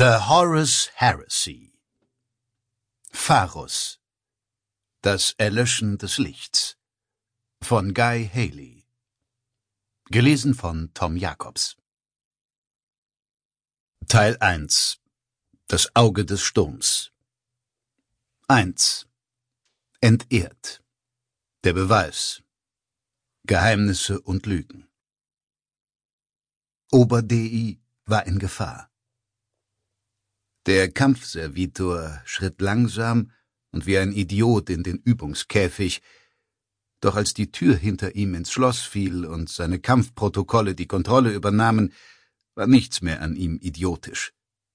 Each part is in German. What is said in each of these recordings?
The Horus Heresy. Pharus. Das Erlöschen des Lichts. Von Guy Haley. Gelesen von Tom Jacobs. Teil 1. Das Auge des Sturms. 1. Entehrt. Der Beweis. Geheimnisse und Lügen. Ober-Dei war in Gefahr. Der Kampfservitor schritt langsam und wie ein Idiot in den Übungskäfig, doch als die Tür hinter ihm ins Schloss fiel und seine Kampfprotokolle die Kontrolle übernahmen, war nichts mehr an ihm idiotisch.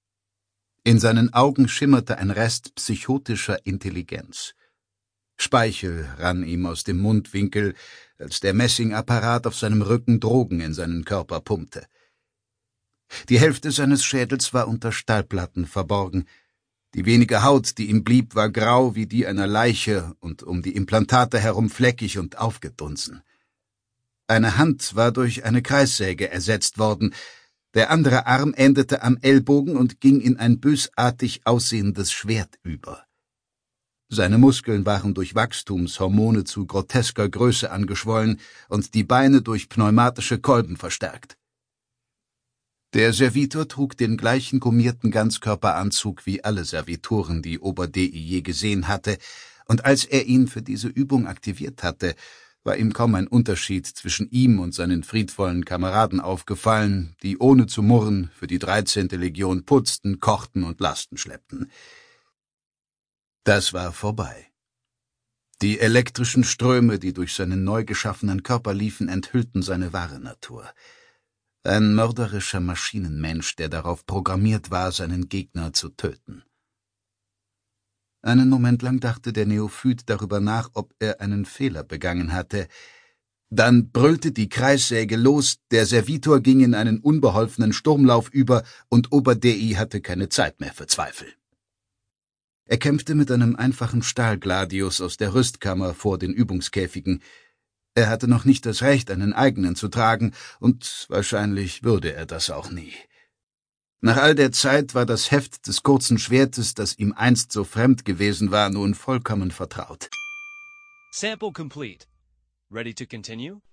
In seinen Augen schimmerte ein Rest psychotischer Intelligenz. Speichel rann ihm aus dem Mundwinkel, als der Messingapparat auf seinem Rücken Drogen in seinen Körper pumpte. Die Hälfte seines Schädels war unter Stahlplatten verborgen. Die wenige Haut, die ihm blieb, war grau wie die einer Leiche und um die Implantate herum fleckig und aufgedunsen. Eine Hand war durch eine Kreissäge ersetzt worden, der andere Arm endete am Ellbogen und ging in ein bösartig aussehendes Schwert über. Seine Muskeln waren durch Wachstumshormone zu grotesker Größe angeschwollen und die Beine durch pneumatische Kolben verstärkt. Der Servitor trug den gleichen gummierten Ganzkörperanzug wie alle Servitoren, die Ober-Dei je gesehen hatte, und als er ihn für diese Übung aktiviert hatte, war ihm kaum ein Unterschied zwischen ihm und seinen friedvollen Kameraden aufgefallen, die ohne zu murren für die 13. Legion putzten, kochten und Lasten schleppten. Das war vorbei. Die elektrischen Ströme, die durch seinen neu geschaffenen Körper liefen, enthüllten seine wahre Natur. Ein mörderischer Maschinenmensch, der darauf programmiert war, seinen Gegner zu töten. Einen Moment lang dachte der Neophyt darüber nach, ob er einen Fehler begangen hatte. Dann brüllte die Kreissäge los, der Servitor ging in einen unbeholfenen Sturmlauf über und Ober-Dei hatte keine Zeit mehr für Zweifel. Er kämpfte mit einem einfachen Stahlgladius aus der Rüstkammer vor den Übungskäfigen. Er hatte noch nicht das Recht, einen eigenen zu tragen, und wahrscheinlich würde er das auch nie. Nach all der Zeit war das Heft des kurzen Schwertes, das ihm einst so fremd gewesen war, nun vollkommen vertraut. Sample complete. Ready to continue?